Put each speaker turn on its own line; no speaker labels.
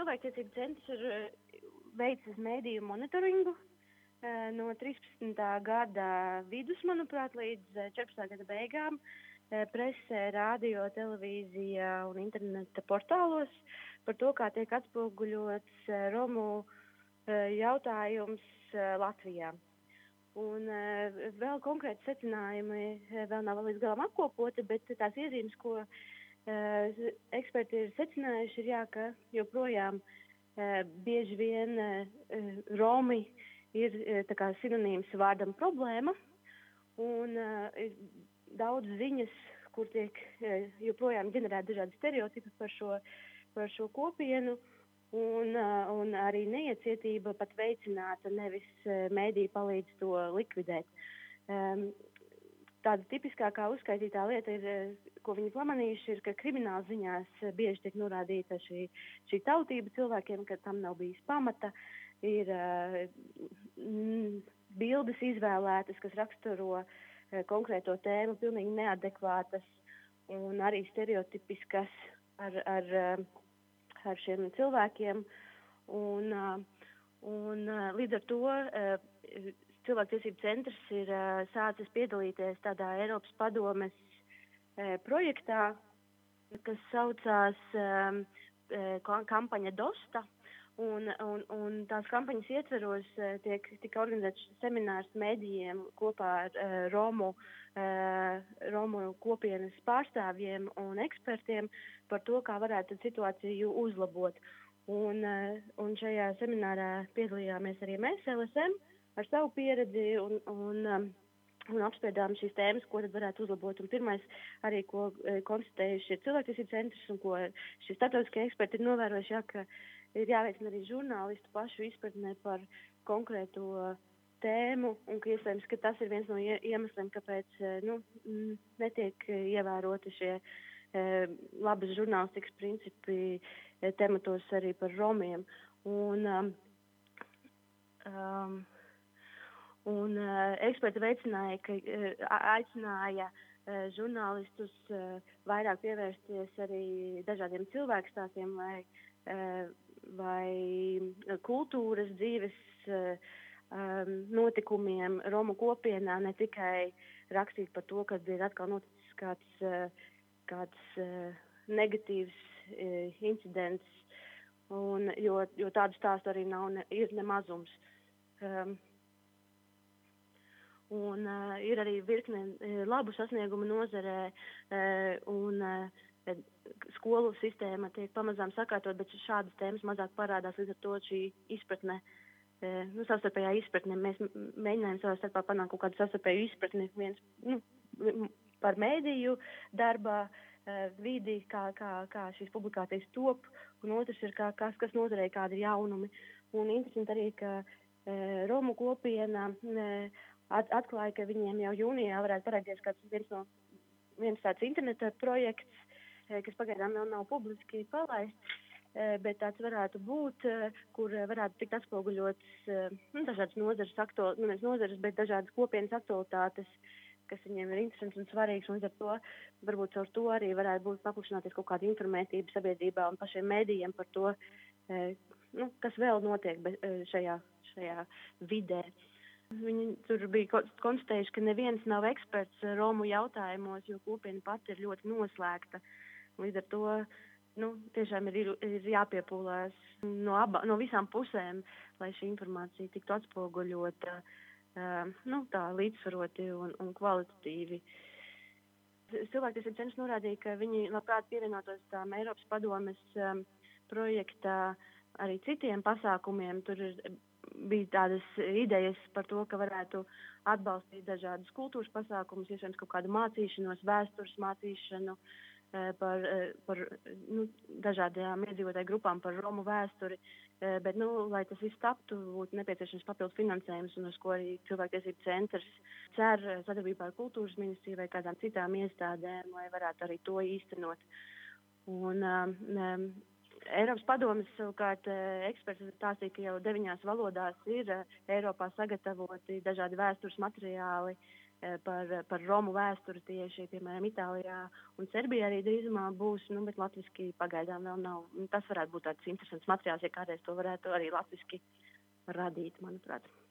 Cilvēktiesību centrs ir veicis mēdīju monitoringu no 13. gada vidus, manuprāt, līdz 14. gada beigām presē, radio, televīzijā un interneta portālos par to, kā tiek atspoguļots Romu jautājums Latvijā. Un vēl konkrēti secinājumi vēl nav līdz galam apkopoti, bet tās iezīmes, ko eksperti ir secinājuši, ir ka joprojām bieži vien Romi ir tā kā sinonīms vārdam problēma, un ir daudz ziņas, kur tiek joprojām ģenerēti dažādi stereotipi par šo kopienu, un arī neiecietība pat veicināta, nevis mēdī palīdz to likvidēt. Tāda tipiskākā uzskaitītā lieta ir, ko viņi pamanījuši, ir, ka krimināla ziņās bieži tiek norādīta šī tautība cilvēkiem, ka tam nav bijis pamata, ir bildes izvēlētas, kas raksturo konkrēto tēmu, pilnīgi neadekvātas un arī stereotipiskas ar šiem cilvēkiem. Un līdz ar to Cilvēktiesību centrs ir sācis piedalīties tādā Eiropas padomes projektā, kas saucās kampaņa DOSTA, un tās kampaņas ietveros tika organizēts seminārs mēdījiem kopā ar Romu kopienas pārstāvjiem un ekspertiem par to, kā varētu situāciju uzlabot. Un šajā seminārā piedalījāmies arī mēs, LSM, ar savu pieredzi un apspriedām šīs tēmas, ko tad varētu uzlabot. Un pirmais arī, ko konstatējuši ir Cilvēktiesību centrs un ko šie starptautiskie eksperti ir novērojuši, ka ir jāveicina arī žurnālistu pašu izpratnē par konkrēto tēmu, un ka iespējams, ka tas ir viens no iemesliem, kāpēc netiek ievēroti šie labas žurnālistikas principi tematos arī par romiem. Un eksperti aicināja žurnālistus vairāk pievērsties arī dažādiem cilvēkstāstiem vai kultūras dzīves notikumiem Romu kopienā, ne tikai rakstīt par to, kad ir atkal noticis kāds negatīvs incidents, jo tādu stāstu arī ir nemazums. Un ir arī virkne labu sasniegumu nozarē, un skolu sistēma tiek pamazām sakārtot, bet šādas tēmas mazāk parādās, līdz ar to šī izpratne, savstarpējā izpratne. Mēs mēģinājām savā starpā panākt kaut kādu savstarpēju izpratni viens par mēdīju darba vidi, kā šīs publikācijas top, un otrs ir, kas nozarē, kādi ir jaunumi. Un interesanti arī, ka Romu kopiena atklāja, ka viņiem jau jūnijā varētu parādīties kāds viens tāds interneta projekts, kas pagaidām vēl nav publiski palaists, bet tāds varētu būt, kur varētu tikt atspoguļots dažādas nozares, bet dažādas kopienas aktualitātes, kas viņiem ir interesants un svarīgs, un līdz ar to varbūt caur to arī varētu būt paplašināties kaut kāda informētība sabiedrībā un pašiem mēdījiem par to, kas vēl notiek šajā vidē. Viņi tur bija konstatējuši, ka neviens nav eksperts Romu jautājumos, jo kopiena pati ir ļoti noslēgta. Līdz ar to tiešām ir jāpiepūlās no visām pusēm, lai šī informācija tiktu atspoguļota tā līdzsvaroti un kvalitatīvi. Cilvēktiesību centrs norādīja, ka viņi labprāt pievienotos tām Eiropas padomes projektā arī citiem pasākumiem. Tur bija tādas idejas par to, ka varētu atbalstīt dažādas kultūras pasākumus, iespējams kaut kādu mācīšanos, vēstures mācīšanu par dažādajām iedzīvotāju grupām, par Romu vēsturi, bet, lai tas viss taptu, būtu nepieciešams papildu finansējums, un uz ko arī Cilvēktiesību centrs cer sadarbībā ar kultūras ministriju vai kādām citām iestādēm, lai varētu arī to īstenot. Un Eiropas padomes savukārt eksperti stāstīja, ka jau 9 valodās ir Eiropā sagatavoti dažādi vēstures materiāli par Romu vēsturi tieši, piemēram, Itālijā un Serbijā arī drīzumā būs, bet latviski pagaidām vēl nav. Tas varētu būt tāds interesants materiāls, ja kādreiz to varētu arī latviski radīt, manuprāt.